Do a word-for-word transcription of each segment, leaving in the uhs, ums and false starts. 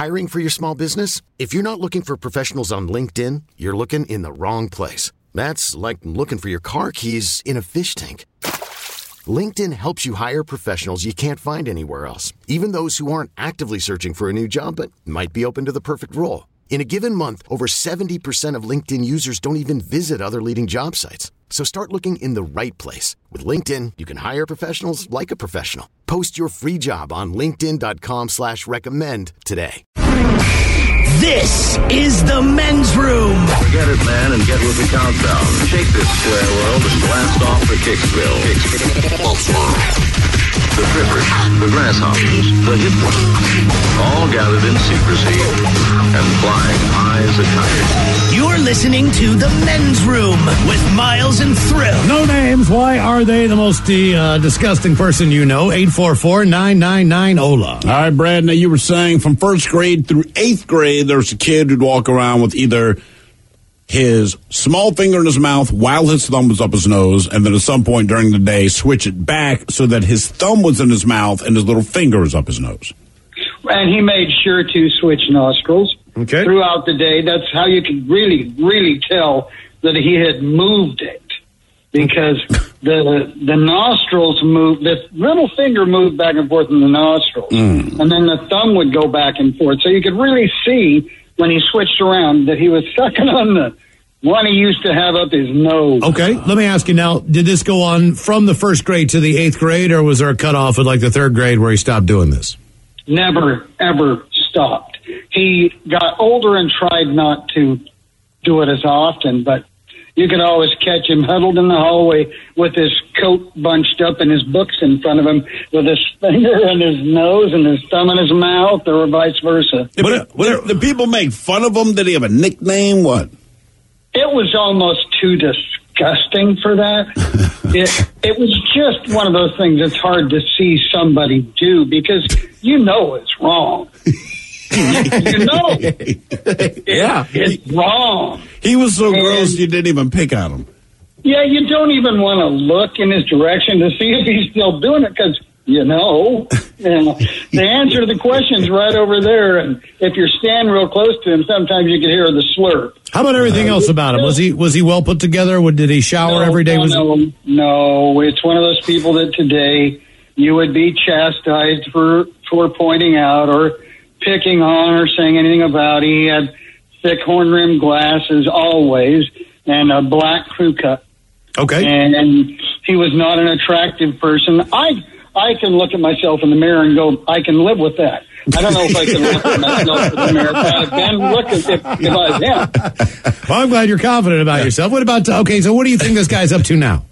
Hiring for your small business? If you're not looking for professionals on LinkedIn, you're looking in the wrong place. That's like looking for your car keys in a fish tank. LinkedIn helps you hire professionals you can't find anywhere else, even those who aren't actively searching for a new job but might be open to the perfect role. In a given month, over seventy percent of LinkedIn users don't even visit other leading job sites. So start looking in the right place. With LinkedIn, you can hire professionals like a professional. Post your free job on linkedin.com slash recommend today. This is the men's room. Get it, man, and get with the countdown. Shake this square world and blast off the Kicksville. The trippers, the grasshoppers, the hip ones, all gathered in secrecy and flying high as a kite. You're listening to the men's room with Miles and Thrill. No names. Why are they the most uh, disgusting person you know? eight four four, nine nine nine, O L A. All right, Brad, now you were saying from first grade through eighth grade, there's a kid who'd walk around with either his small finger in his mouth while his thumb was up his nose, and then at some point during the day, switch it back so that his thumb was in his mouth and his little finger was up his nose. And he made sure to switch nostrils okay. throughout the day. That's how you could really, really tell that he had moved it. Because the the nostrils moved, the little finger moved back and forth in the nostrils, mm. and then the thumb would go back and forth. So you could really see when he switched around that he was sucking on the one he used to have up his nose. Okay, let me ask you now, did this go on from the first grade to the eighth grade, or was there a cutoff at like the third grade where he stopped doing this? Never, ever stopped. He got older and tried not to do it as often, but you could always catch him huddled in the hallway with his coat bunched up and his books in front of him with his finger in his nose and his thumb in his mouth, or vice versa. What, what, the people make fun of him? Did he have a nickname? What? It was almost too disgusting for that. it, it was just one of those things that's hard to see somebody do because you know it's wrong. You know, it, yeah, it's wrong. He was so and, gross you didn't even pick on him. Yeah, you don't even want to look in his direction to see if he's still doing it because, you know, you know, the answer to the question's right over there. And if you're standing real close to him, sometimes you can hear the slurp. How about everything else about him? Was he was he well put together? Did he shower no, every day? No, was no, he... no, it's one of those people that today you would be chastised for, for pointing out or picking on or saying anything about. He had thick horn-rimmed glasses always and a black crew cut. Okay. And, and he was not an attractive person. I I can look at myself in the mirror and go, I can live with that. I don't know if I can look at myself in the mirror if I had been looking if, if I was him. Well, I'm glad you're confident about yourself. What about, okay, so what do you think this guy's up to now?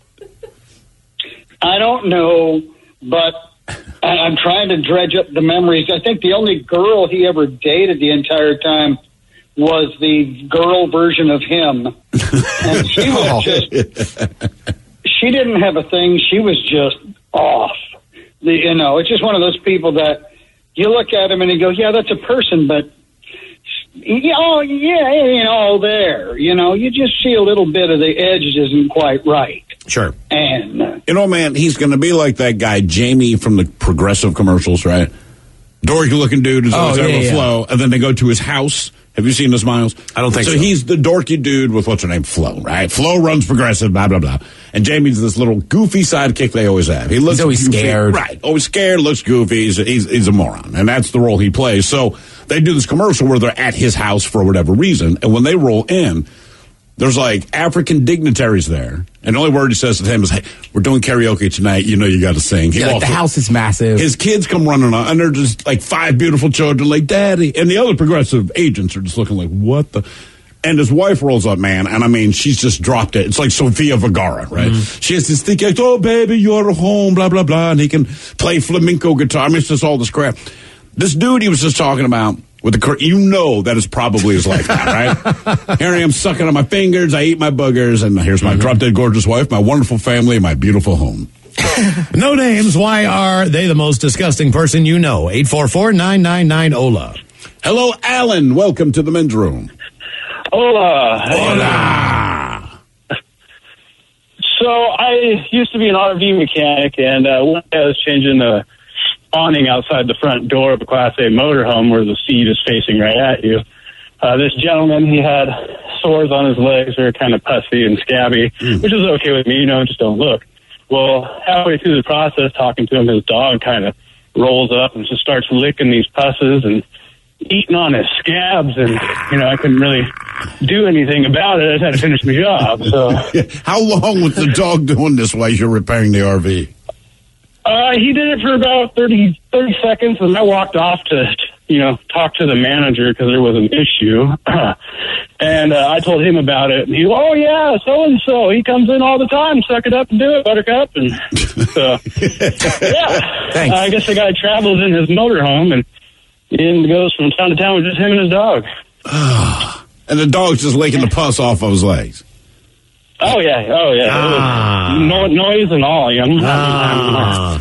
I don't know, but I'm trying to dredge up the memories. I think the only girl he ever dated the entire time was the girl version of him. And she was just, she didn't have a thing. She was just off. The, you know, it's just one of those people that you look at him and you go, yeah, that's a person, but, oh, yeah, it ain't all there. You know, you just see a little bit of the edge isn't quite right. Sure. And, uh, you know, man, he's going to be like that guy, Jamie from the Progressive commercials, right? Dorky looking dude who's always oh, yeah, having a yeah. flow, and then they go to his house. Have you seen this, Miles? I don't think so. So he's the dorky dude with, what's her name, Flo, right? Flo runs Progressive, blah, blah, blah. And Jamie's this little goofy sidekick they always have. He looks he's always goofy, scared. Right. Always scared, looks goofy. He's, he's, he's a moron. And that's the role he plays. So they do this commercial where they're at his house for whatever reason. And when they roll in, there's like African dignitaries there. And the only word he says to them is, hey, we're doing karaoke tonight. You know you got to sing. He yeah, like the house is massive. His kids come running on, and they're just like five beautiful children, like, Daddy. And the other Progressive agents are just looking like, what the? And his wife rolls up, man, and I mean, she's just dropped it. It's like Sofia Vergara, right? Mm-hmm. She has this thing like, oh, baby, you're home, blah, blah, blah. And he can play flamenco guitar. I mean, it's just all this crap. This dude he was just talking about, with the, you know that is probably his life now, right? Here I am sucking on my fingers, I eat my boogers, and here's my mm-hmm. drop-dead gorgeous wife, my wonderful family, my beautiful home. No names. Why are they the most disgusting person you know? eight four four, nine nine nine, O L A. Hello, Alan. Welcome to the men's room. Hola. Hola. So I used to be an R V mechanic, and uh, one day I was changing the awning outside the front door of a Class A motorhome where the seat is facing right at you. Uh, this gentleman, he had sores on his legs that are kind of pussy and scabby, mm. which is okay with me, you know, just don't look. Well, halfway through the process, talking to him, his dog kind of rolls up and just starts licking these pusses and eating on his scabs, and, you know, I couldn't really do anything about it. I just had to finish my job, so. How long was the dog doing this while you're repairing the R V? Uh, he did it for about thirty, thirty seconds, and I walked off to, you know, talk to the manager because there was an issue. and uh, I told him about it, and he, oh, yeah, so-and-so. He comes in all the time. Suck it up and do it, Buttercup. And so, yeah. Thanks. Uh, I guess the guy travels in his motorhome, and he goes from town to town with just him and his dog. And the dog's just licking the pus off of his legs. Oh, yeah. Oh, yeah. Ah. No, noise and all, you know. Ah.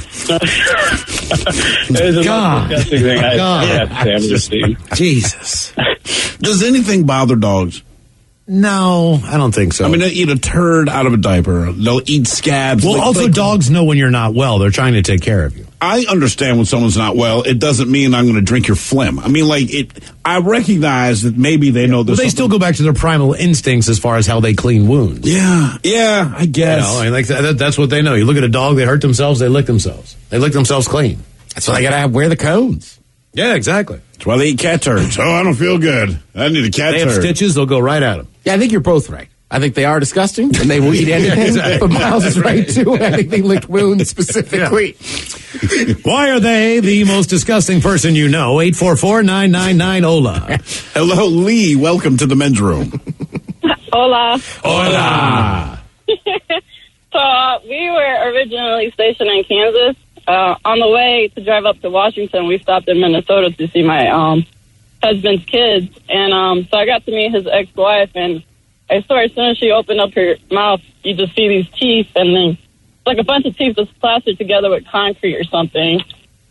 It was the God. most disgusting thing I, God. I had to ever seen. Jesus. Does anything bother dogs? No, I don't think so. I mean, they eat a turd out of a diaper. They'll eat scabs. well, Like- also like- dogs know when you're not well. They're trying to take care of you. I understand when someone's not well. It doesn't mean I'm going to drink your phlegm. I mean, like, it. I recognize that maybe they know Well, there's they something- still go back to their primal instincts as far as how they clean wounds. Yeah, yeah, I You guess. know, I mean, like that, that's what they know. You look at a dog, they hurt themselves, they lick themselves. They lick themselves clean. That's why I gotta have, wear the cones. Yeah, exactly. That's why they eat cat turds. Oh, I don't feel good. I need a cat They have turd. stitches, they'll go right at them. Yeah, I think you're both right. I think they are disgusting, and they will eat anything. Exactly. But Miles is right, too. I think they licked wounds specifically. Why are they the most disgusting person you know? eight four four, nine nine nine, O L A. Hello, Lee. Welcome to the men's room. Hola. Hola. So uh, we were originally stationed in Kansas. Uh, on the way to drive up to Washington, we stopped in Minnesota to see my um, husband's kids. And um, so I got to meet his ex-wife, and I swear as soon as she opened up her mouth, you just see these teeth, and then it's like a bunch of teeth that's plastered together with concrete or something.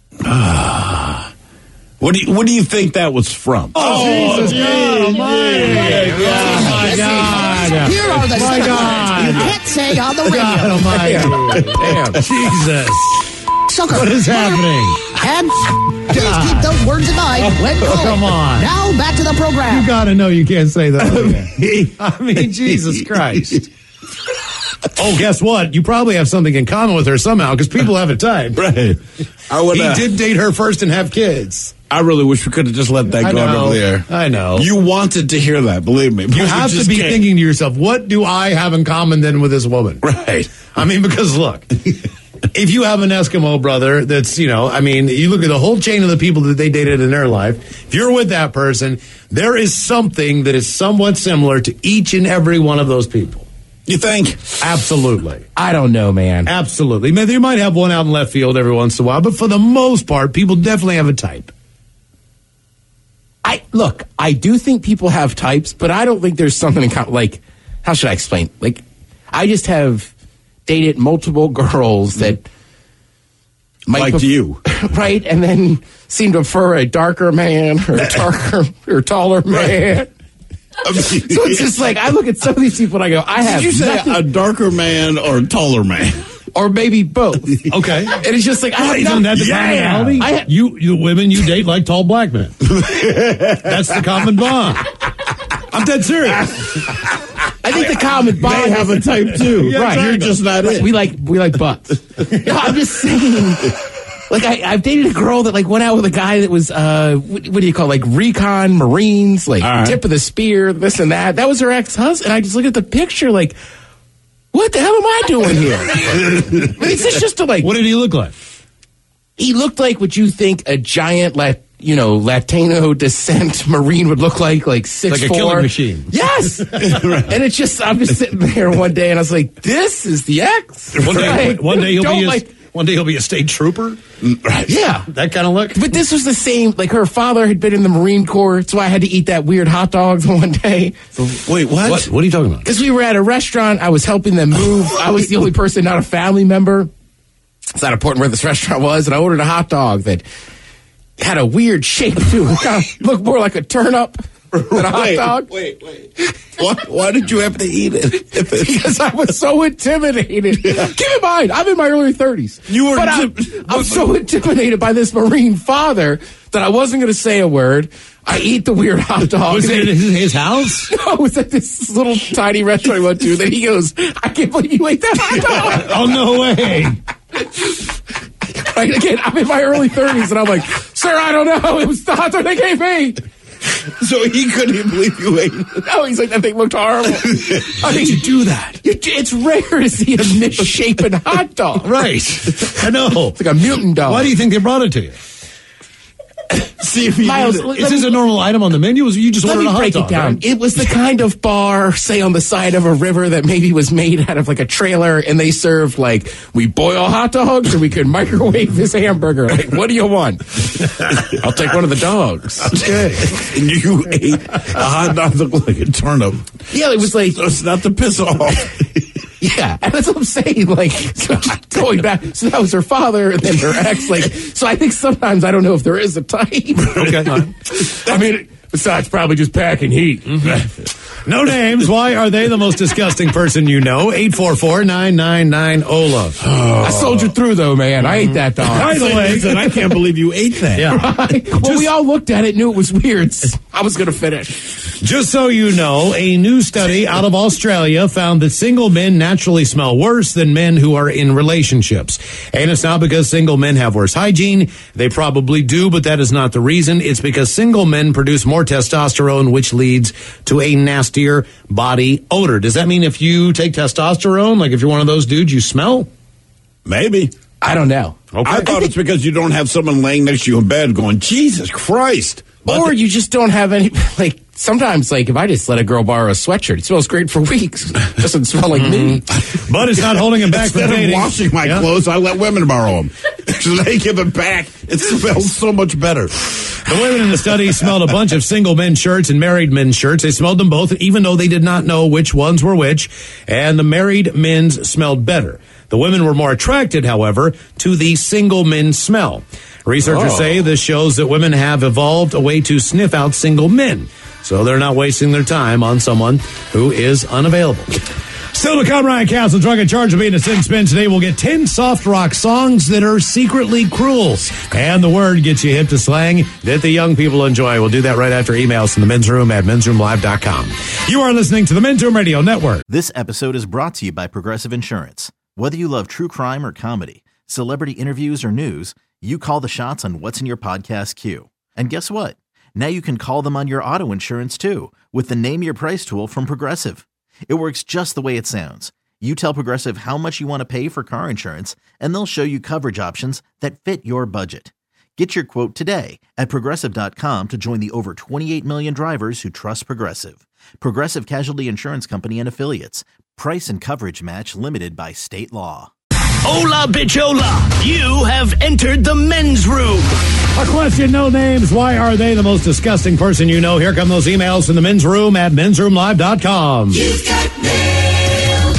What do you What do you think that was from? Oh, Jesus God Almighty. Oh, my God. Here are the My sounds God. you can't say on the God radio. Almighty. Damn. Jesus. Sucker. What is happening? And please keep those words in mind when Oh, calling. come on. Now back to the program. You gotta know you can't say that. I mean, Jesus Christ. Oh, guess what? You probably have something in common with her somehow, because people have a type. Right. I would. He Uh, did date her first and have kids. I really wish we could have just let that I go know. over there. I know. You wanted to hear that, believe me. but You have to just be can't. thinking to yourself, what do I have in common then with this woman? Right. I mean, because look, if you have an Eskimo brother that's, you know, I mean, you look at the whole chain of the people that they dated in their life, if you're with that person, there is something that is somewhat similar to each and every one of those people. You think? Absolutely. I don't know, man. Absolutely. Man, they might have one out in left field every once in a while, but for the most part, people definitely have a type. I look, I do think people have types, but I don't think there's something in common. Like, how should I explain? Like, I just have dated multiple girls that might Like pref- you. right? And then seem to prefer a darker man or a darker or taller man. I mean, So it's just like, I look at some of these people and I go, I have did you say nothing, a darker man or a taller man? or maybe both. Okay. And it's just like, I have Isn't that the nothing. commonality? I ha- you, you women, you date like tall black men. That's the common bond. I'm dead serious. I think the common bond They have a type too. Yeah, right. You're exactly. just not it. We like we like butts. No, I'm just saying. Like I, I've dated a girl that like went out with a guy that was uh what, what do you call it? Like recon Marines, like All right. tip of the spear, this and that. That was her ex husband. I just look at the picture like, what the hell am I doing here? I mean, it's just, just to like. What did he look like? He looked like what you think a giant Lat, you know, Latino descent Marine would look like, like six Like a four. killing machine. Yes. And it's just, I'm just sitting there one day and I was like, this is the ex. One day, Like, one day he'll don't be a, like, one day he'll be a state trooper. Right. yeah. That kind of look. But this was the same, like her father had been in the Marine Corps, so I had to eat that weird hot dog one day. Wait, what? What? What are you talking about? Because we were at a restaurant, I was helping them move. I was the only person, not a family member. It's not important where this restaurant was, and I ordered a hot dog that had a weird shape to it. It kind of looked more like a turnip. than a hot wait, dog. Wait, wait. Why, why did you have to eat it? Because I was so intimidated. Yeah. Keep in mind, I'm in my early thirties. You were. But I'm, I'm so intimidated by this Marine father that I wasn't going to say a word. I eat the weird hot dog. Was it at his, his house? No, it was at this little tiny restaurant I went to. Then he goes, I can't believe you ate that hot dog. Oh, no way. Right, again, I'm in my early thirties, and I'm like, sir, I don't know. It was the hot dog they gave me. So he couldn't even believe you ate it. No, he's like, that thing looked horrible. How did you do that? You, it's rare to see a misshapen hot dog. Right. I know. It's like a mutant dog. Why do you think they brought it to you? See if you Miles, it. let Is this me- a normal item on the menu? Or you just Let ordered me a hot break dog, it down. right? It was the kind of bar, say, on the side of a river that maybe was made out of like a trailer, and they served like, we boil hot dogs, or we could microwave this hamburger. Like, what do you want? I'll take one of the dogs. Okay. And you ate a hot dog that looked like a turnip. Yeah, it was like, So it's not to piss off. yeah, and that's what I'm saying. Like, so going back, so that was her father, and then her ex. Like, so I think sometimes I don't know if there is a type. Okay. I mean, besides probably just packing heat. No names. Why are they the most disgusting person you know? eight four four, nine nine nine, O L A. I soldiered through, though, man. I ate that dog. By the way, and I can't believe you ate that. Yeah. Right? Well, we all looked at it, knew it was weird. I was going to finish. Just so you know, a new study out of Australia found that single men naturally smell worse than men who are in relationships. And it's not because single men have worse hygiene. They probably do, but that is not the reason. It's because single men produce more testosterone, which leads to a nastier body odor. Does that mean if you take testosterone, like if you're one of those dudes, you smell? Maybe. I don't know. Okay. I thought it's because you don't have someone laying next to you in bed going, Jesus Christ. Or you just don't have any, like, sometimes, like, if I just let a girl borrow a sweatshirt, it smells great for weeks. It doesn't smell like me. But it's not holding him back from Instead of dating. washing my Yeah. clothes, I let women borrow them. So they give it back. It smells so much better. The women in the study smelled a bunch of single men's shirts and married men's shirts. They smelled them both, even though they did not know which ones were which. And the married men's smelled better. The women were more attracted, however, to the single men's smell. Researchers Oh. say this shows that women have evolved a way to sniff out single men. So they're not wasting their time on someone who is unavailable. Still to come, Ryan Castle, drunk and charged of being a sin spin. Today we'll get ten soft rock songs that are secretly cruel. And the word gets you hip to slang that the young people enjoy. We'll do that right after emails from the men's room at men's room live dot com. You are listening to the Men's Room Radio Network. This episode is brought to you by Progressive Insurance. Whether you love true crime or comedy, celebrity interviews or news, you call the shots on what's in your podcast queue. And guess what? Now you can call them on your auto insurance too with the Name Your Price tool from Progressive. It works just the way it sounds. You tell Progressive how much you want to pay for car insurance, and they'll show you coverage options that fit your budget. Get your quote today at Progressive dot com to join the over twenty-eight million drivers who trust Progressive. Progressive Casualty Insurance Company and Affiliates. Price and coverage match limited by state law. Hola, bichola. You have entered the men's room. A question, no names. Why are they the most disgusting person you know? Here come those emails from the men's room at men's room live dot com. You've got mail.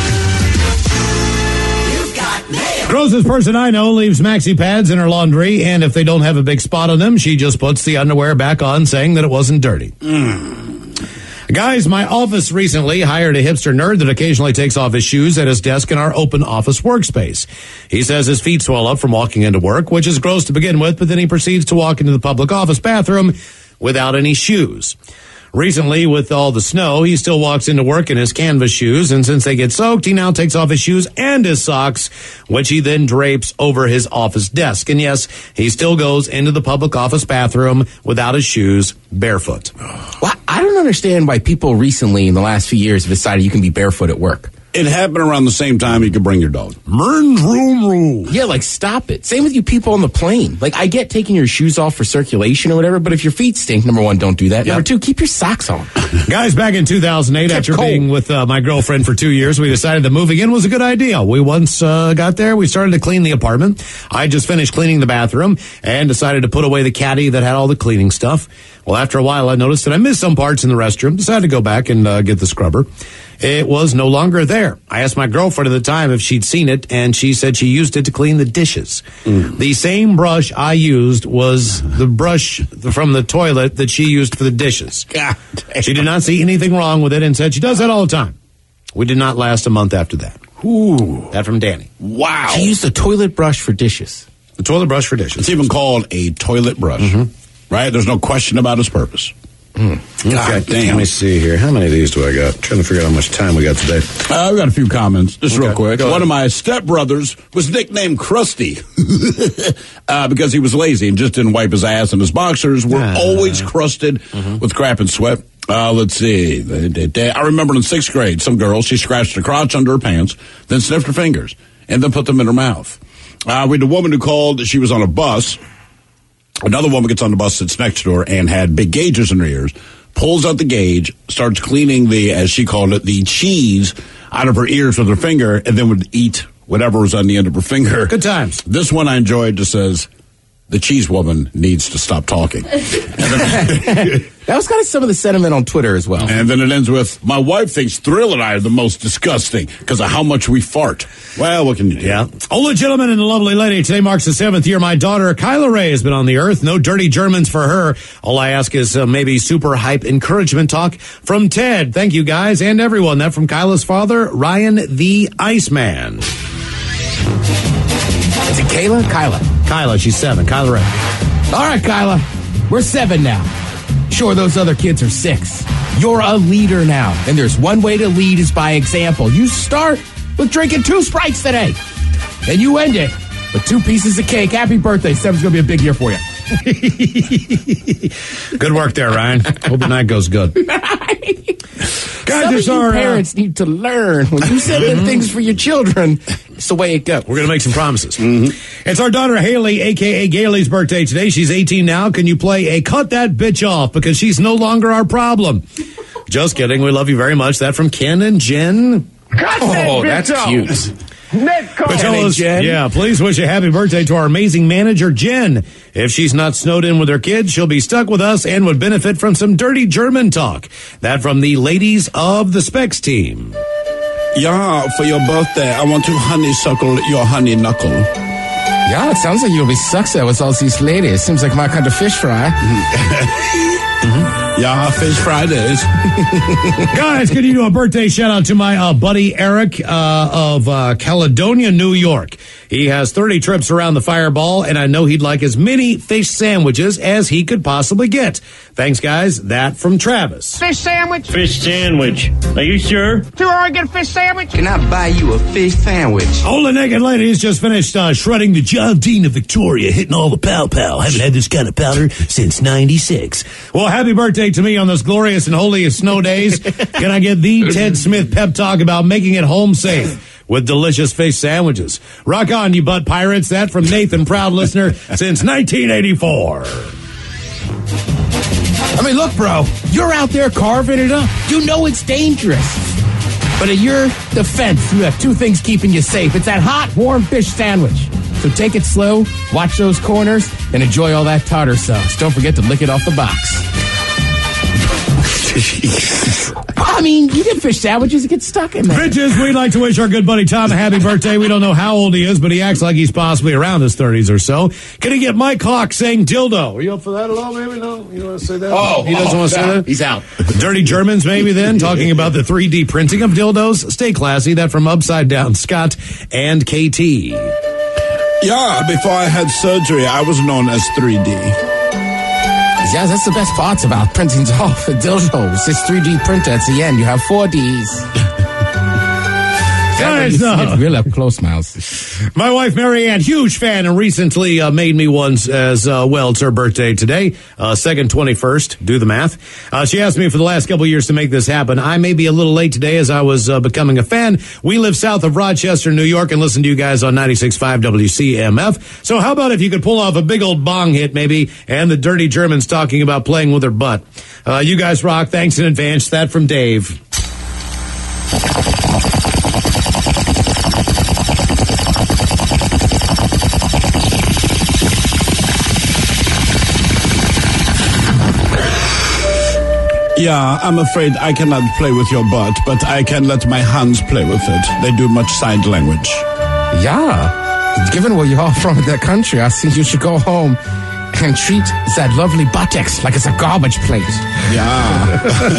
You've got mail. Grossest person I know leaves maxi pads in her laundry, and if they don't have a big spot on them, she just puts the underwear back on, saying that it wasn't dirty. Mm. Guys, my office recently hired a hipster nerd that occasionally takes off his shoes at his desk in our open office workspace. He says his feet swell up from walking into work, which is gross to begin with, but then he proceeds to walk into the public office bathroom without any shoes. Recently, with all the snow, he still walks into work in his canvas shoes, and since they get soaked, he now takes off his shoes and his socks, which he then drapes over his office desk. And yes, he still goes into the public office bathroom without his shoes, barefoot. Well, I don't understand why people recently, in the last few years, have decided you can be barefoot at work. It happened around the same time you could bring your dog. Men's room rule. Yeah, like, stop it. Same with you people on the plane. Like, I get taking your shoes off for circulation or whatever, but if your feet stink, number one, don't do that. Yep. Number two, keep your socks on. Guys, back in two thousand eight, Kept after cold. being with uh, my girlfriend for two years, we decided that moving in was a good idea. We once uh, got there, we started to clean the apartment. I just finished cleaning the bathroom and decided to put away the caddy that had all the cleaning stuff. Well, after a while, I noticed that I missed some parts in the restroom, decided to go back and uh, get the scrubber. It was no longer there. I asked my girlfriend at the time if she'd seen it, and she said she used it to clean the dishes. Mm. The same brush I used was the brush from the toilet that she used for the dishes. God damn. She did not see anything wrong with it and said she does that all the time. We did not last a month after that. Ooh. That from Danny. Wow. She used a toilet brush for dishes. A toilet brush for dishes. It's even called a toilet brush, mm-hmm. right? There's no question about its purpose. Mm. God okay, damn. Let me see here. How many of these do I got? I'm trying to figure out how much time we got today. Uh, I've got a few comments, just okay, real quick. One of my stepbrothers was nicknamed Krusty uh, because he was lazy and just didn't wipe his ass, and his boxers were uh, always crusted mm-hmm. with crap and sweat. Uh, let's see. I remember in sixth grade, some girl, she scratched her crotch under her pants, then sniffed her fingers, and then put them in her mouth. Uh, we had a woman who called, she was on a bus. Another woman gets on the bus, sits next to her, and had big gauges in her ears, pulls out the gauge, starts cleaning the, as she called it, the cheese out of her ears with her finger, and then would eat whatever was on the end of her finger. Good times. This one I enjoyed just says, the cheese woman needs to stop talking. That was kind of some of the sentiment on Twitter as well. And then it ends with, my wife thinks Thrill and I are the most disgusting because of how much we fart. Well, what can you do? Yeah. Older gentleman and a lovely lady. Today marks the seventh year my daughter, Kyla Ray, has been on the earth. No dirty Germans for her. All I ask is uh, maybe super hype encouragement talk from Ted. Thank you, guys, and everyone. That from Kyla's father, Ryan the Iceman. Is it Kayla? Kyla. Kyla, she's seven. Kyla Ray. All right, Kyla. We're seven now. Sure, those other kids are six. You're a leader now, and there's one way to lead is by example. You start with drinking two Sprites today, and you end it with two pieces of cake. Happy birthday. Seven's going to be a big year for you. Good work there, Ryan. Hope the night goes good. Guys, Some of you our, parents uh, need to learn. When you say good things for your children, it's the way it goes. We're going to make some promises. Mm-hmm. It's our daughter, Haley, a k a. Gailey's birthday today. She's eighteen now. Can you play a Cut That Bitch Off? Because she's no longer our problem. Just kidding. We love you very much. That from Ken and Jen. Cut that oh, that's off. Cute. Us, yeah, please wish a happy birthday to our amazing manager, Jen. If she's not snowed in with her kids, she'll be stuck with us and would benefit from some dirty German talk. That from the ladies of the Specs team. Yeah, for your birthday, I want to honeysuckle your honey knuckle. Yeah, it sounds like you'll be successful with all these ladies. Seems like my kind of fish fry. Mm-hmm. Yeah, Fish Fridays. Guys, can you do a birthday shout out to my uh, buddy Eric uh, of uh, Caledonia, New York. He has thirty trips around the Fireball, and I know he'd like as many fish sandwiches as he could possibly get. Thanks, guys. That from Travis. Fish sandwich? Fish sandwich. Are you sure? Do I get a fish sandwich? Can I buy you a fish sandwich? All the naked ladies just finished uh, shredding the John Dean of Victoria, hitting all the pow-pow. Haven't had this kind of powder since ninety-six. Well, happy birthday to me on those glorious and holy of snow days. Can I get the Ted Smith pep talk about making it home safe with delicious fish sandwiches? Rock on, you butt pirates. That from Nathan, proud listener since nineteen eighty-four. I mean, look, bro, you're out there carving it up. You know it's dangerous. But in your defense, you have two things keeping you safe. It's that hot, warm fish sandwich. So take it slow, watch those corners, and enjoy all that tartar sauce. Don't forget to lick it off the box. I mean, you get fish sandwiches, it gets stuck in there. Bitches, we'd like to wish our good buddy Tom a happy birthday. We don't know how old he is, but he acts like he's possibly around his thirties or so. Can he get Mike Hawk saying dildo? Are you up for that at all, maybe? No? You don't want to say that? Oh, he doesn't oh, want to say that? He's out. Dirty Germans, maybe then, talking about the three D printing of dildos. Stay classy. That from Upside Down Scott and K T. Yeah, before I had surgery, I was known as three D. Yeah, that's the best parts about printing off a dildo. It's this three D printer at the end. You have four Ds. Guys, no. Real up close, Miles. My wife, Marianne, huge fan, and recently uh, made me one as uh, well. It's her birthday today, uh, second twenty-first. Do the math. Uh, she asked me for the last couple of years to make this happen. I may be a little late today as I was uh, becoming a fan. We live south of Rochester, New York, and listen to you guys on ninety-six point five W C M F. So how about if you could pull off a big old bong hit, maybe, and the dirty Germans talking about playing with her butt. Uh, you guys rock. Thanks in advance. That from Dave. Yeah, I'm afraid I cannot play with your butt, but I can let my hands play with it. They do much sign language. Yeah. Given where you are from in that country, I think you should go home and treat that lovely buttocks like it's a garbage plate. Yeah.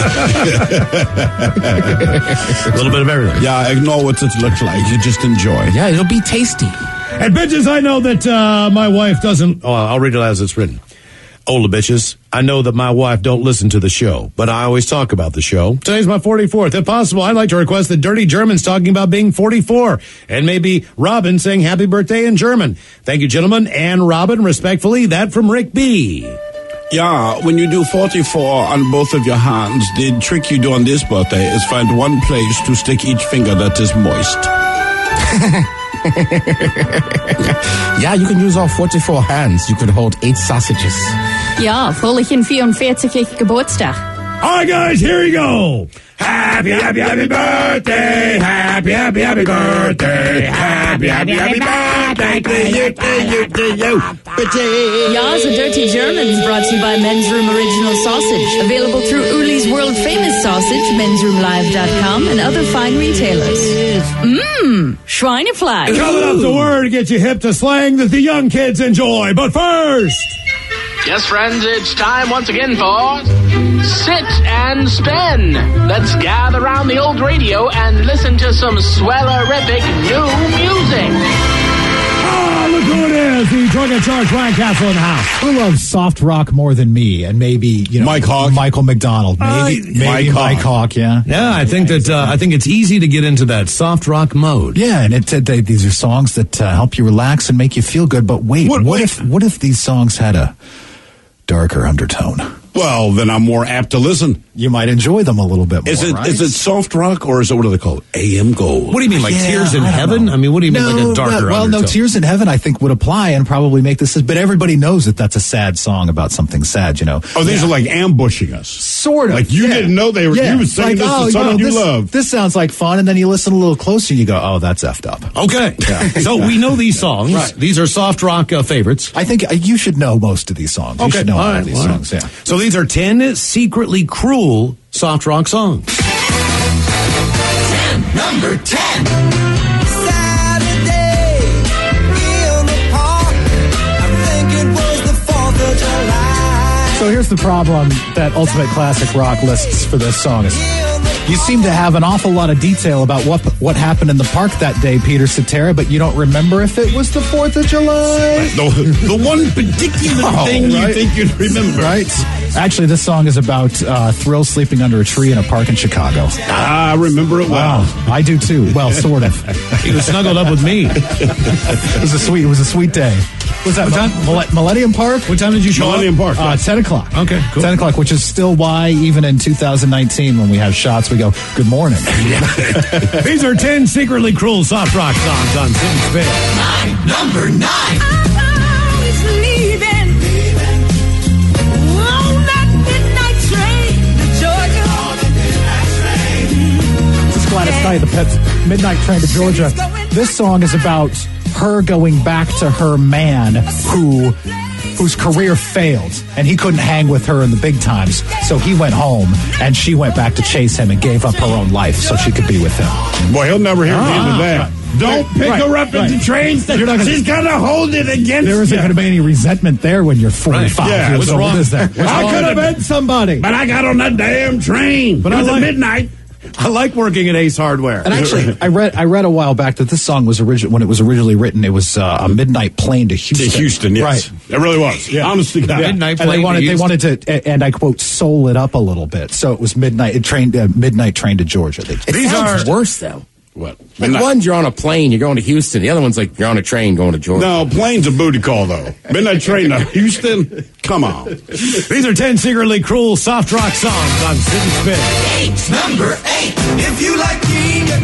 A little bit of everything. Yeah, ignore what it looks like. You just enjoy. Yeah, it'll be tasty. And bitches, I know that uh, my wife doesn't... Oh, I'll read it as it's written. Ola bitches, I know that my wife don't listen to the show, but I always talk about the show. Today's my forty-fourth. If possible, I'd like to request the Dirty Germans talking about being forty-four, and maybe Robin saying happy birthday in German. Thank you, gentlemen, and Robin, respectfully, that from Rick B. Yeah, when you do forty-four on both of your hands, the trick you do on this birthday is find one place to stick each finger that is moist. Yeah, you can use all forty-four hands. You could hold eight sausages. Ja, fröhlichen vierundvierzigsten Geburtstag. All right, guys, here we go. Happy, happy, happy birthday. Happy, happy, happy birthday. Happy, happy, happy birthday to you, to you, to you. Ja, the Dirty Germans brought to you by Men's Room Original Sausage. Available through Uli's World Famous Sausage, mens room live dot com, and other fine retailers. Mmm, Schweinefleisch. Coming up, the word to get you hip to slang that the young kids enjoy. But first... Yes, friends, it's time once again for Sit and Spin. Let's gather around the old radio and listen to some swellerific new music. Ah, look who it is. The drunk and charged Ryan Castle in the house. Who loves soft rock more than me? And maybe, you know, Mike Hawk. Michael McDonald. Maybe, Uh, maybe Mike Mike, Hawk. Hawk, yeah. Yeah, I think that uh, I think it's easy to get into that soft rock mode. Yeah, and it, it, they, these are songs that uh, help you relax and make you feel good. But wait, What- what, wait. if what if these songs had a darker undertone? Well, then I'm more apt to listen. You might enjoy them a little bit more, Is it right? is it soft rock or is it, what do they call it? A M Gold. What do you mean, like Yeah, Tears in I don't Heaven? know. I mean, what do you mean, no, like a darker well, well, undertone? no, Tears in Heaven I think would apply and probably make this, but everybody knows that that's a sad song about something sad, you know. Oh, these are like ambushing us. Sort of. Like you yeah. didn't know they were, Yeah. you were saying Like, this oh, is someone know, you this, love. This sounds like fun, and then you listen a little closer and you go, oh, that's effed up. Okay. So we know these songs. Right. These are soft rock uh, favorites. I think uh, you should know most of these songs. You Okay. should know All all right. of these All right. songs, yeah. So these are ten secretly cruel soft rock songs. Number ten. Saturday in the park. I think it was the fourth of July. So here's the problem that Ultimate Classic Rock lists for this song is you seem to have an awful lot of detail about what what happened in the park that day, Peter Cetera, but you don't remember if it was the fourth of July. The, the one particular Oh, thing you right. think you'd remember. Right? Actually, this song is about uh, Thrill sleeping under a tree in a park in Chicago. Ah, I remember it well. Wow, I do too. Well, sort of. He was snuggled up with me. It was a sweet. It was a sweet day. Was that Mille- Millennium Park? What time did you show Millennium up? Park. Uh, ten o'clock. Okay, cool. Ten o'clock, which is still why even in two thousand nineteen, when we have shots, we go, "Good morning." These are ten secretly cruel soft rock songs on Sit and Spin. Nine. Number nine. This is Gladys Knight, the Pets Midnight Train to Georgia. This song is about her going back to her man who whose career failed, and he couldn't hang with her in the big times, so he went home, and she went back to chase him and gave up her own life so she could be with him. Boy, he'll never hear the end of Ah, that. right. Don't pick Right, her up right. at the train station. You're not gonna- She's going to hold it against There isn't you. going to be any resentment there when you're forty-five Yeah, years what's old, wrong? is there? What's I wrong could have with been somebody. But I got on that damn train. But But it I was like- at midnight. I like working at Ace Hardware. And actually, I read I read a while back that this song was origi- when it was originally written. It was uh, a midnight plane to Houston. To Houston, yes. Right. It really was. Yeah. Honest to God. Yeah. Midnight And they plane to wanted they Houston. wanted to, and I quote, soul it up a little bit. So it was midnight. It trained uh, midnight train to Georgia. They, It These sounds are- worse, though. What? Like Midnight- one, you're on a plane, you're going to Houston. The other one's like you're on a train going to Georgia. No, plane's a booty call, though. Midnight train to Houston? Come on. These are ten secretly cruel soft rock songs on Sit and Spin. Eight. Number eight. If you like pina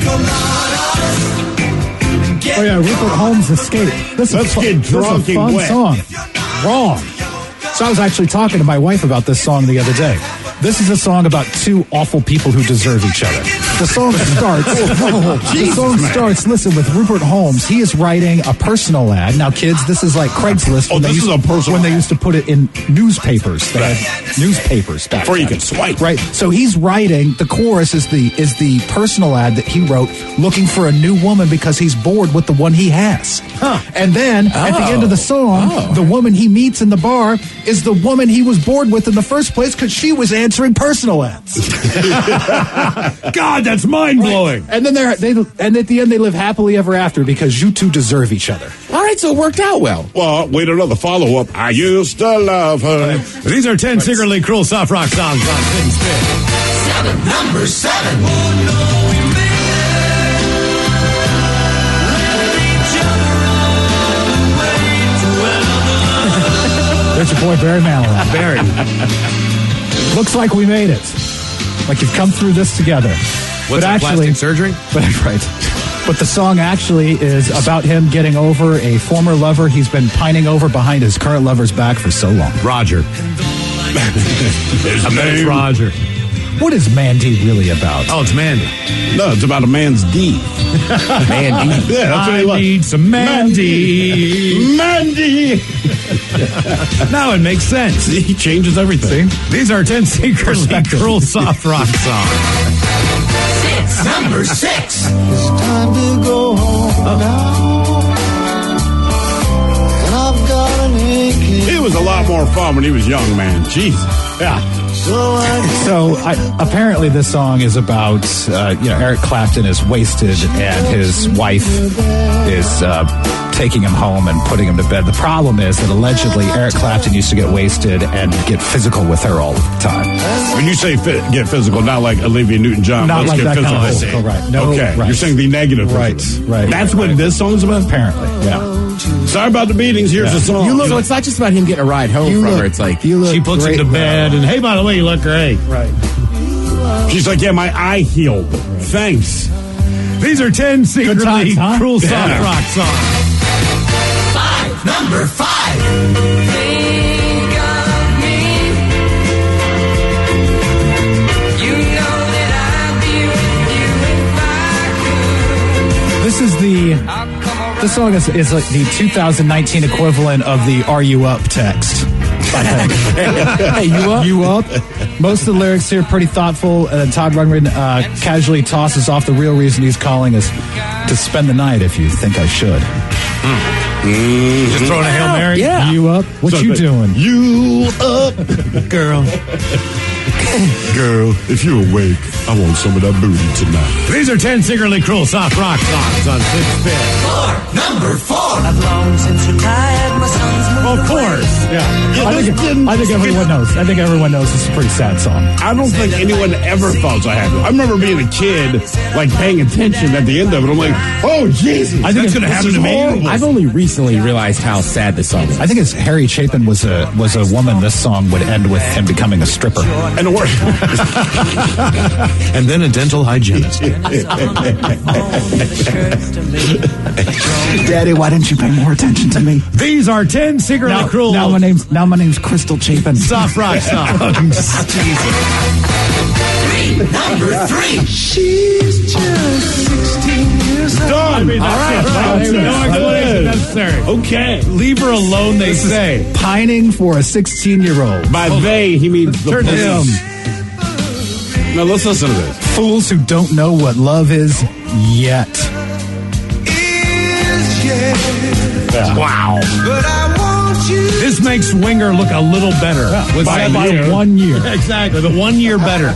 coladas. Get Oh yeah, Rupert Holmes' Escape. This Let's is fu- get this is a drunk and fun wet. song. Wrong. So I was actually talking to my wife about this song the other day. This is a song about two awful people who deserve each other. The song starts. the Jesus, song man. starts. Listen, with Rupert Holmes. He is writing a personal ad. Now, kids, this is like Craigslist. Oh, when they this used, is a personal when they ad. used to put it in newspapers. They had newspapers back Before you then. could swipe. Right. So he's writing. The chorus is the is the personal ad that he wrote, looking for a new woman because he's bored with the one he has. Huh. And then at the end of the song, Oh. the woman he meets in the bar is the woman he was bored with in the first place because she was answering personal ads. God, that's mind blowing. And then they're they and at the end they live happily ever after because you two deserve each other. All right, so it worked out well. Well, wait another follow-up. I used to love her. These are ten secretly cruel soft rock songs on Spit and Spin. Seven, number seven. There's your boy Barry Manilow. Barry. Looks like we made it. Like you've come through this together. What's that, plastic surgery? But right. But the song actually is about him getting over a former lover he's been pining over behind his current lover's back for so long. Roger. His I bet it's name- Roger. What is Mandy really about? Oh, it's Mandy. No, it's about a man's deed. Mandy. Yeah, that's what he I likes. need some Mandy. Mandy. Now it makes sense. He changes everything. These are ten secretly cruel soft rock songs. Six, number six. It's time to go home now. And I've got an aching. He was a lot more fun when he was young, man. Jeez. Yeah. So I So I, apparently, this song is about uh, you know Eric Clapton is wasted and his wife is uh, taking him home and putting him to bed. The problem is that allegedly Eric Clapton used to get wasted and get physical with her all the time. When you say fi- get physical, not like Olivia Newton-John. Not let's like get that kind of physical. physical, right? No, okay, right. you're saying the negative. Right, physical. right. That's what this song's about? Apparently, yeah. Sorry about the meetings. Here's Yeah. the song. You look, so it's not just about him getting a ride home You from look- her. It's like, you look She puts him great to bed, now. and hey, by the way, you look great. Right. She's like, yeah, my eye healed. Thanks. These are ten secretly times, huh? cruel soft Yeah. rock songs. five, number five. Think of me. You know that I'd be with you if I could. This is the. This song is, is like the two thousand nineteen equivalent of the "Are You Up" text. I think. hey, you up? You up? Most of the lyrics here pretty thoughtful. And then Todd Rundgren uh, casually tosses off the real reason he's calling is to spend the night if you think I should. Just throwing a Hail Mary? Yeah. You up? What So you the- doing? You up, girl. Girl, if you're awake, I want some of that booty tonight. These are ten secretly cruel soft rock songs on Spit and Spin. Four, number four. I've long since retired. My son's moved Of course. Yeah. I think, I think everyone knows. I think everyone knows this is a pretty sad song. I don't think anyone ever thought I had to. I remember being a kid, like paying attention at the end of it. I'm like, oh, Jesus. I think that's it- going to this happen is to me. horrible. I've only recently realized how sad this song is. I think it's Harry Chapin was a was a woman. This song would end with him becoming a stripper. And the worst. And then a dental hygienist. Daddy, why didn't you pay more attention to me? These are ten secretly Now, cruel now my name's now my name's Crystal Chapin. soft rock songs. three, number three. She's just sixteen years old. Done. I mean, that's All right. it. That's No it. explanation necessary. Okay. Leave her alone, they say. Pining for a sixteen-year-old. By they, he means the Turn to police. him. Now let's listen to this. Fools who don't know what love is yet. Is yet. Wow. But I want you. This makes Winger look a little better. With By, seven by years. one year. Exactly. The one year better.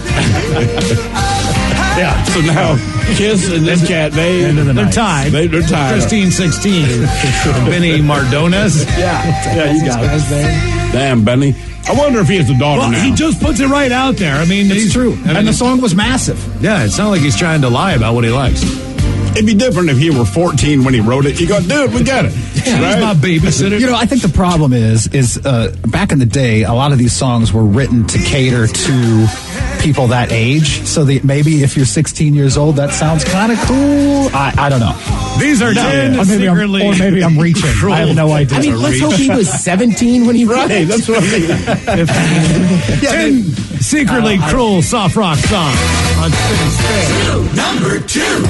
Yeah. So now, Kiss and this cat, they, End of the They're night. tied. They- they're tied. Christine sixteen. Benny Mardones. Yeah, yeah, you got it. Damn, Benny. I wonder if he has a daughter Well, now. he just puts it right out there. I mean, It's he's true. I mean, And the song was massive. yeah, it's not like he's trying to lie about what he likes. It'd be different if he were fourteen when he wrote it. You go, dude, we get it. He's my babysitter. You know, I think the problem is, is uh, back in the day, a lot of these songs were written to cater to people that age. So that maybe if you're sixteen years old, that sounds kind of cool. I, I don't know. These are ten Or maybe, I'm, secretly. or maybe I'm reaching. I have no idea. I mean, let's hope he was seventeen when he wrote Right, it. that's what I mean. ten secretly Uh, I- cruel soft rock song on Spin and Spin. Number two.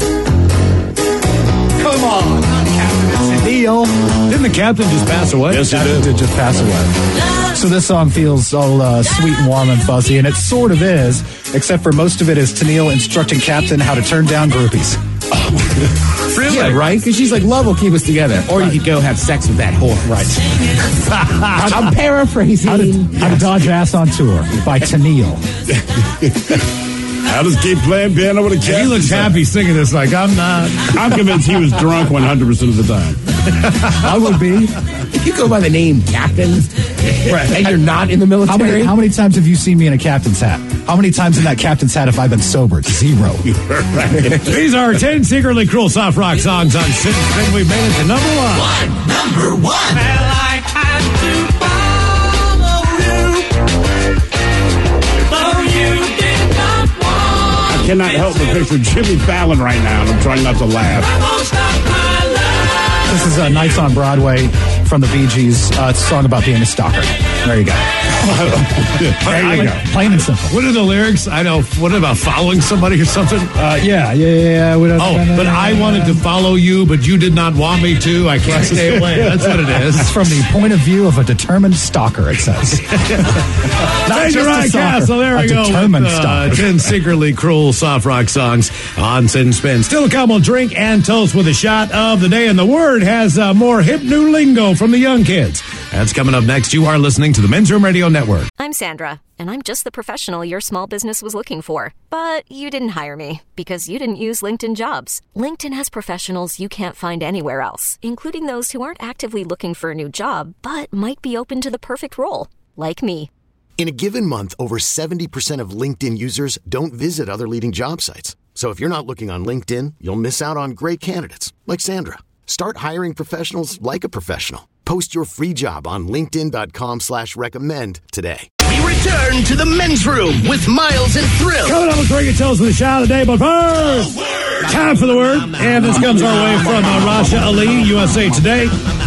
Come on, Captain Neil. Didn't the captain just pass away? Yes, he Captain did. did just pass away. So this song feels all uh, sweet and warm and fuzzy, and it sort of is, except for most of it is Tennille instructing Captain how to turn down groupies. Really? Yeah, right? Because she's like, love will keep us together. Or you could go have sex with that whore. Right. I'm paraphrasing. How to, how to Dodge Ass on Tour by Tennille. I'll just keep playing piano with a cat. He looks happy singing this like, I'm not. I'm convinced he was drunk one hundred percent of the time. I would be. If you go by the name Captain, Right. and you're not in the How military. many, how many times have you seen me in a captain's hat? How many times in that captain's hat have I been sober? Zero. These are ten secretly cruel soft rock songs on Spin and Spin. We've made it to number one. One. Number one. Well, I had to follow you. Though you did not want. I cannot help but picture Jimmy Fallon right now, and I'm trying not to laugh. I won't stop my life. This is uh, Nights on Broadway from the Bee Gees. Uh, it's a song about being a stalker. There you go. There you go. Plain and simple. What are the lyrics? I know. What about following somebody or something? Uh, yeah, yeah, yeah. We don't, Oh, but I wanted to follow you, but you did not want me to. I can't stay away. That's what it is. It's from the point of view of a determined stalker, it says. Not Thank you, just a Ryan stalker, Castle. There a we go. determined with, uh, stalker. ten secretly cruel soft rock songs on Sin and Spin. Still a couple drink and toast with a shot of the day, and the word has uh, more hip new lingo from the young kids. That's coming up next. You are listening to the Men's Room Radio Network. I'm Sandra, and I'm just the professional your small business was looking for. But you didn't hire me because you didn't use LinkedIn Jobs. LinkedIn has professionals you can't find anywhere else, including those who aren't actively looking for a new job, but might be open to the perfect role, like me. In a given month, over seventy percent of LinkedIn users don't visit other leading job sites. So if you're not looking on LinkedIn, you'll miss out on great candidates like Sandra. Start hiring professionals like a professional. Post your free job on linkedin.com slash recommend today. We return to the men's room with Miles and Thrill. Coming up with Drink and Toast with a shot of the day, but first, time for the word. And this comes our way from uh, Rasha Ali, U S A Today.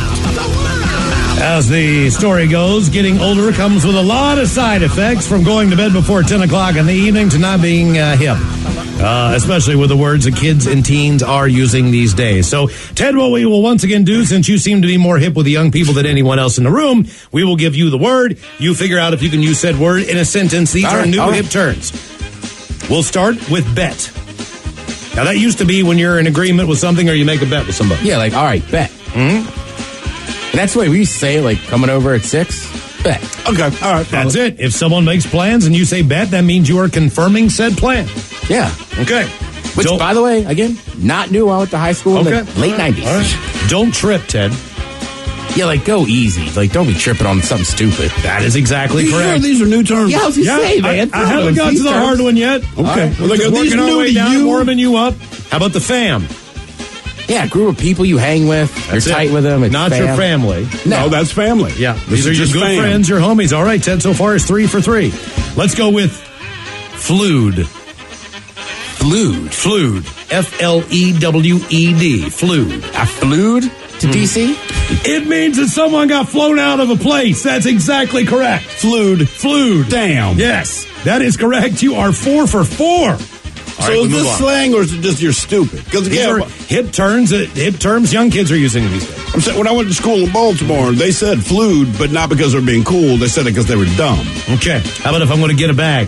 As the story goes, getting older comes with a lot of side effects, from going to bed before ten o'clock in the evening to not being uh, hip, uh, especially with the words that kids and teens are using these days. So, Ted, what we will once again do, since you seem to be more hip with the young people than anyone else in the room, we will give you the word. You figure out if you can use said word in a sentence. These All are right, new all right. hip terms. We'll start with bet. Now, that used to be when you're in agreement with something or you make a bet with somebody. Yeah, like, all right, bet. Hmm? And that's the way we used to say it, like, coming over at six, bet. Okay, all right. That's it. If someone makes plans and you say bet, that means you are confirming said plan. Yeah. Okay. Which, Don't- by the way, again, not new. I went to high school in Okay. the late nineties. All right. Don't trip, Ted. Yeah, like, go easy. Like, don't be tripping on something stupid. That is exactly These are, correct. these are new terms. Yeah, I was gonna say, man. I, I haven't got to the hard one yet. Okay. All right. Well, they go, We're these working our new way to down, you. warming you up. How about the fam? Yeah, a group of people you hang with. That's you're it. tight with them. It's Not fam. your family. No, that's family. Yeah. This These is are your just good fam. friends, your homies. All right, Ted, so far is three for three. Let's go with flued. Flued. Flued. F L E W E D. Flued. I flued to D C? It means that someone got flown out of a place. That's exactly correct. Flued. Flued. Damn. Yes, that is correct. You are four for four. So All right, we is move this on. slang or is it just you're stupid? Because These yeah, are hip terms that hip terms young kids are using these days. I'm saying when I went to school in Baltimore, they said flued, but not because they're being cool. They said it because they were dumb. Okay. How about if I'm going to get a bag?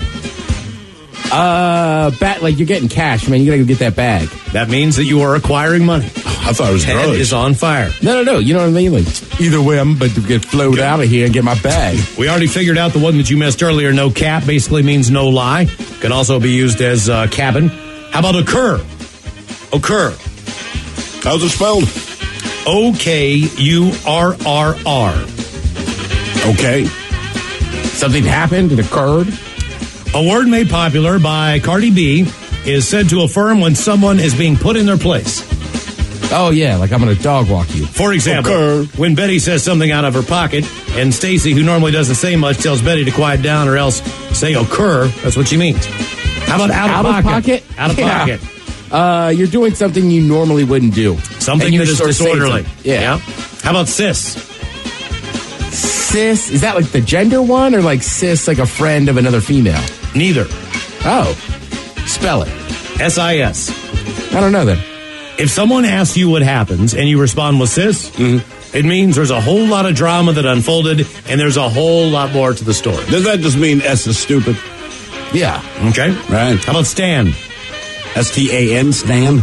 Uh, bat, like, you're getting cash, man. You gotta go get that bag. That means that you are acquiring money. I thought it was Ted drugs. is on fire. No, no, no. You know what I mean? Like, either way, I'm about to get flowed out of here and get my bag. We already figured out the one that you missed earlier. No cap basically means no lie. Can also be used as uh, cabin. How about occur? Occur. How's it spelled? O K U R R R. Okay. Something happened. It occurred. A word made popular by Cardi B is said to affirm when someone is being put in their place. Oh, yeah. Like, I'm gonna dog walk you. For example, Occur. when Betty says something out of her pocket and Stacy, who normally doesn't say much, tells Betty to quiet down or else say occur, that's what she means. How about out, Out of of pocket? pocket? Out of Yeah. pocket. Uh, you're doing something you normally wouldn't do. Something And you that is sort of say disorderly. something. Yeah. How about sis? Sis, is that like the gender one or like sis, like a friend of another female? Neither. Oh. Spell it. S I S. I don't know then. If someone asks you what happens and you respond with sis, mm-hmm. it means there's a whole lot of drama that unfolded and there's a whole lot more to the story. Does that just mean S is stupid? Yeah. Okay. Right. How about Stan? S T A N, Stan?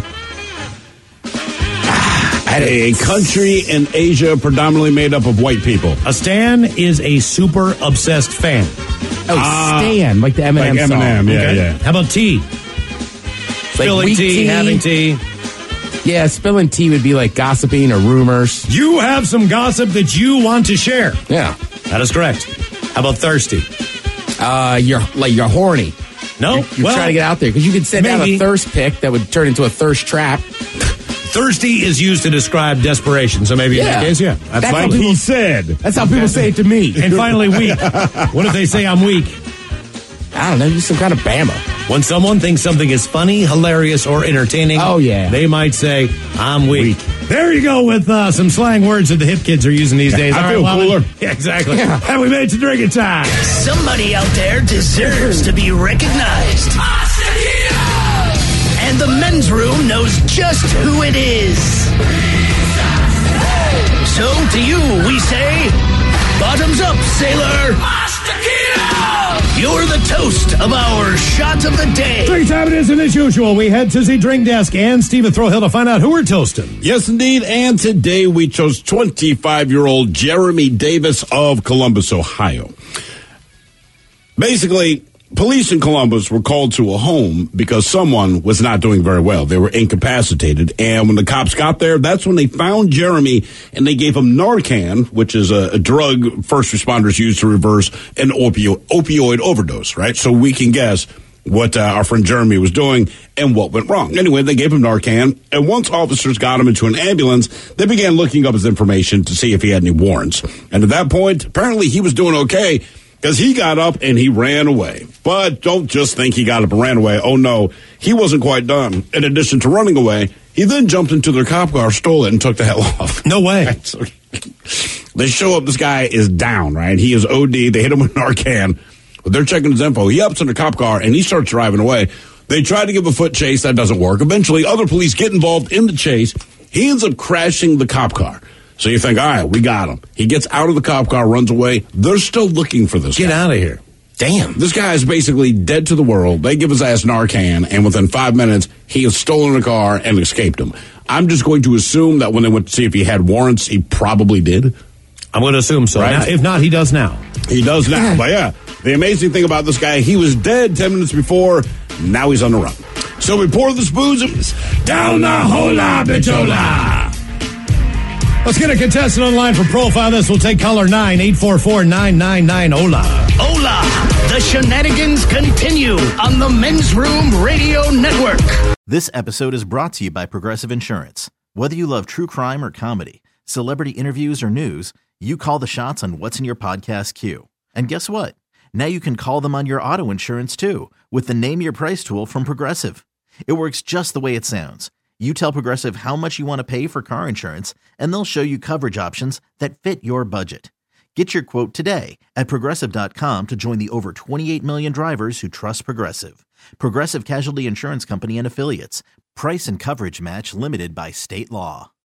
A country in Asia predominantly made up of white people. A Stan is a super obsessed fan. Oh, uh, Stan, like the Eminem like song. Eminem, yeah, okay. yeah. How about tea? Spilling like tea, tea, having tea. Yeah, spilling tea would be like gossiping or rumors. You have some gossip that you want to share. Yeah. That is correct. How about thirsty? Uh, you're like you're horny. No, you're, you're well, trying to get out there because you could send out a thirst pick that would turn into a thirst trap. Thirsty is used to describe desperation, so maybe yeah. in that case, yeah. That's, that's like people, he said. That's how people say it to me. And finally, weak. What if they say I'm weak? I don't know, you're some kind of Bama. When someone thinks something is funny, hilarious, or entertaining, oh yeah, they might say, I'm weak. weak. There you go with uh, some slang words that the hip kids are using these days. I All feel right, cooler. Yeah, exactly. Yeah. And we made it to drinking time. Somebody out there deserves to be recognized. And the men's room knows just who it is. So to you, we say, bottoms up, sailor. You're the toast of our shot of the day. Drink time it is, and as usual, we head to the drink desk and Steve at Throwhill to find out who we're toasting. Yes, indeed. And today we chose twenty-five-year-old Jeremy Davis of Columbus, Ohio. Basically, police in Columbus were called to a home because someone was not doing very well. They were incapacitated. And when the cops got there, that's when they found Jeremy and they gave him Narcan, which is a, a drug first responders use to reverse an opio- opioid overdose, right? So we can guess what uh, our friend Jeremy was doing and what went wrong. Anyway, they gave him Narcan, and once officers got him into an ambulance, they began looking up his information to see if he had any warrants. And at that point, apparently he was doing okay, because he got up and he ran away. But don't just think he got up and ran away. Oh, no, he wasn't quite done. In addition to running away, he then jumped into their cop car, stole it, and took the hell off. No way. Right, so they show up, this guy is down, right? He is O D. They hit him with Narcan. But they're checking his info. He ups in the cop car, and he starts driving away. They try to give a foot chase. That doesn't work. Eventually, other police get involved in the chase. He ends up crashing the cop car. So you think, all right, we got him. He gets out of the cop car, runs away. They're still looking for this Get guy. out of here. Damn. This guy is basically dead to the world. They give his ass Narcan, and within five minutes, he has stolen a car and escaped him. I'm just going to assume that when they went to see if he had warrants, he probably did. I'm going to assume so. Right? Now, if not, he does now. He does now. But yeah, the amazing thing about this guy, he was dead ten minutes before. Now he's on the run. So we pour this booze down the hola bichola. Let's get a contestant online for Profile This. We'll take caller nine eight four four nine nine nine hola. Hola! The shenanigans continue on the Men's Room Radio Network. This episode is brought to you by Progressive Insurance. Whether you love true crime or comedy, celebrity interviews or news, you call the shots on what's in your podcast queue. And guess what? Now you can call them on your auto insurance too with the Name Your Price tool from Progressive. It works just the way it sounds. You tell Progressive how much you want to pay for car insurance, and they'll show you coverage options that fit your budget. Get your quote today at Progressive dot com to join the over twenty-eight million drivers who trust Progressive. Progressive Casualty Insurance Company and Affiliates. Price and coverage match limited by state law.